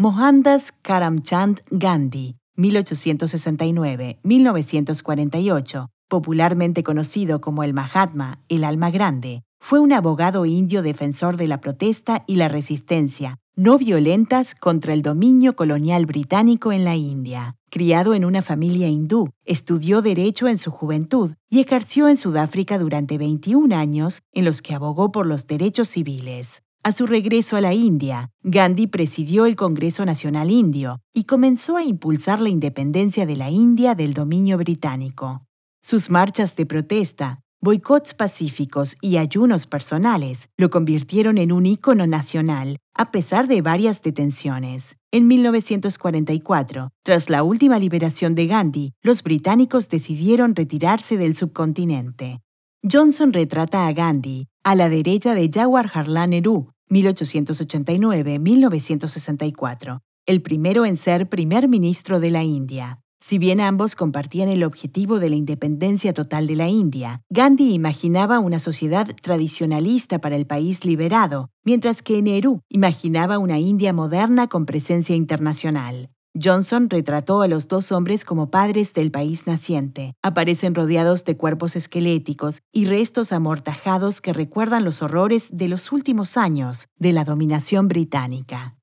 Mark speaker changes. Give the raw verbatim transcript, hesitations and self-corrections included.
Speaker 1: Mohandas Karamchand Gandhi, mil ochocientos sesenta y nueve a mil novecientos cuarenta y ocho, popularmente conocido como el Mahatma, el alma grande, fue un abogado indio defensor de la protesta y la resistencia no violentas contra el dominio colonial británico en la India. Criado en una familia hindú, estudió Derecho en su juventud y ejerció en Sudáfrica durante veintiún años, en los que abogó por los derechos civiles. A su regreso a la India, Gandhi presidió el Congreso Nacional Indio y comenzó a impulsar la independencia de la India del dominio británico. Sus marchas de protesta, boicots pacíficos y ayunos personales lo convirtieron en un ícono nacional, a pesar de varias detenciones. En mil novecientos cuarenta y cuatro, tras la última liberación de Gandhi, los británicos decidieron retirarse del subcontinente. Johnson retrata a Gandhi a la derecha de Jawaharlal Nehru, mil ochocientos ochenta y nueve a mil novecientos sesenta y cuatro, el primero en ser primer ministro de la India. Si bien ambos compartían el objetivo de la independencia total de la India, Gandhi imaginaba una sociedad tradicionalista para el país liberado, mientras que Nehru imaginaba una India moderna con presencia internacional. Johnson retrató a los dos hombres como padres del país naciente. Aparecen rodeados de cuerpos esqueléticos y restos amortajados que recuerdan los horrores de los últimos años de la dominación británica.